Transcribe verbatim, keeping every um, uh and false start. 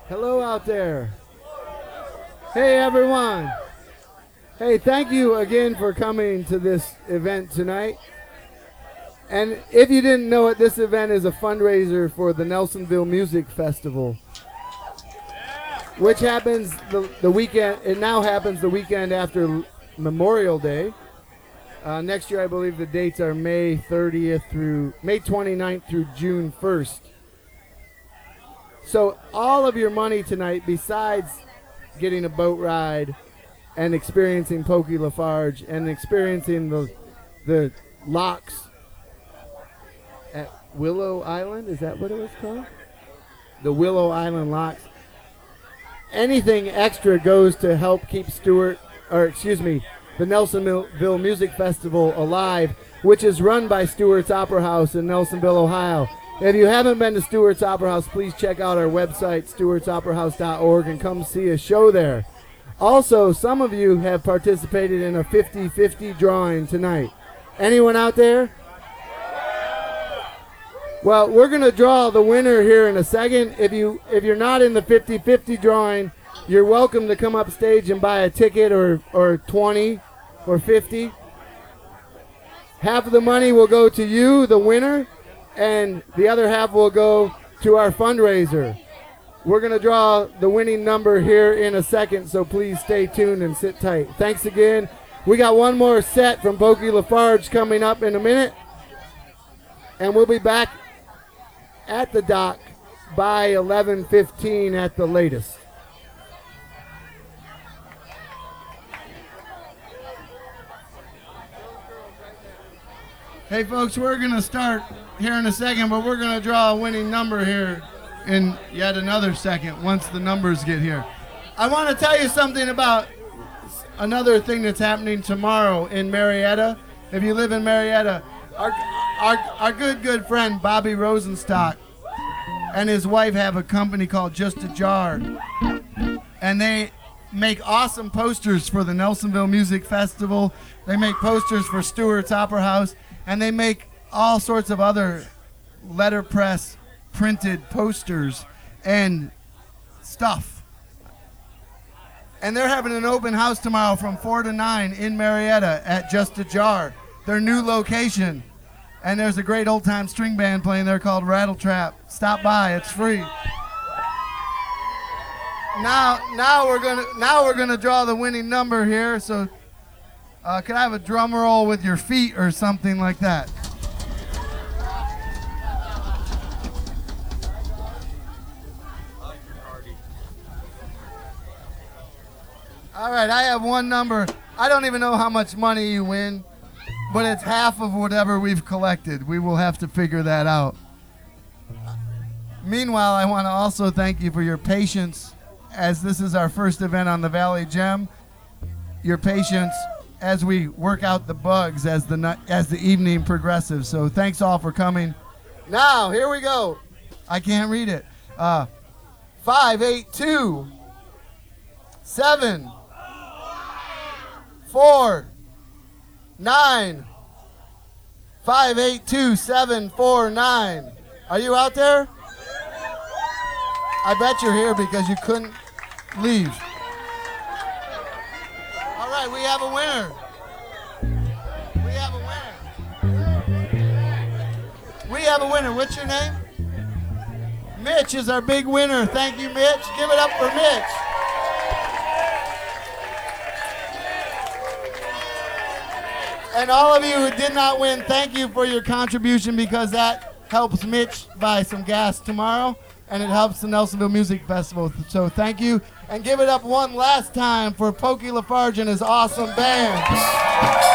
Hello out there. Hey everyone. Hey, thank you again for coming to this event tonight. And if you didn't know it, this event is a fundraiser for the Nelsonville Music Festival, which happens the, the weekend. It now happens the weekend after Memorial Day. Uh, next year, I believe the dates are May thirtieth through May twenty-ninth through June first. So all of your money tonight, besides getting a boat ride and experiencing Pokey Lafarge and experiencing the the locks at Willow Island, is that what it was called? The Willow Island locks. Anything extra goes to help keep Stewart, or excuse me, the Nelsonville Music Festival alive, which is run by Stewart's Opera House in Nelsonville, Ohio. If you haven't been to Stewart's Opera House, please check out our website, stewarts opera house dot org, and come see a show there. Also, some of you have participated in a fifty fifty drawing tonight. Anyone out there? Well, we're going to draw the winner here in a second. If, you, if you're not in the fifty fifty drawing, you're welcome to come up stage and buy a ticket or, or twenty or fifty. Half of the money will go to you, the winner, and the other half will go to our fundraiser. We're going to draw the winning number here in a second, so please stay tuned and sit tight. Thanks again. We got one more set from Pokey Lafarge coming up in a minute, and we'll be back at the dock by eleven fifteen at the latest. Hey folks, we're going to start here in a second, but we're going to draw a winning number here in yet another second once the numbers get here. I want to tell you something about another thing that's happening tomorrow in Marietta. If you live in Marietta, our, our, our good, good friend Bobby Rosenstock and his wife have a company called Just a Jar, and they make awesome posters for the Nelsonville Music Festival. They make posters for Stewart's Opera House, and they make all sorts of other letterpress printed posters and stuff. And they're having an open house tomorrow from four to nine in Marietta at Just a Jar, their new location. And there's a great old-time string band playing there called Rattle Trap. Stop by, it's free. Now, now we're gonna now we're gonna draw the winning number here. So, uh, can I have a drum roll with your feet or something like that? All right, I have one number. I don't even know how much money you win, but it's half of whatever we've collected. We will have to figure that out. Meanwhile, I want to also thank you for your patience, as this is our first event on the Valley Gem. Your patience as we work out the bugs as the as the evening progresses. So thanks all for coming. Now, here we go. I can't read it. Uh, five, eight, two, seven, four, nine, five, eight, two, seven, four, nine. Are you out there? I bet you're here because you couldn't leave. All right, we have a winner. We have a winner. We have a winner. What's your name? Mitch is our big winner. Thank you, Mitch. Give it up for Mitch. And all of you who did not win, thank you for your contribution, because that helps Mitch buy some gas tomorrow, and it helps the Nelsonville Music Festival. So thank you, and give it up one last time for Pokey Lafarge and his awesome band.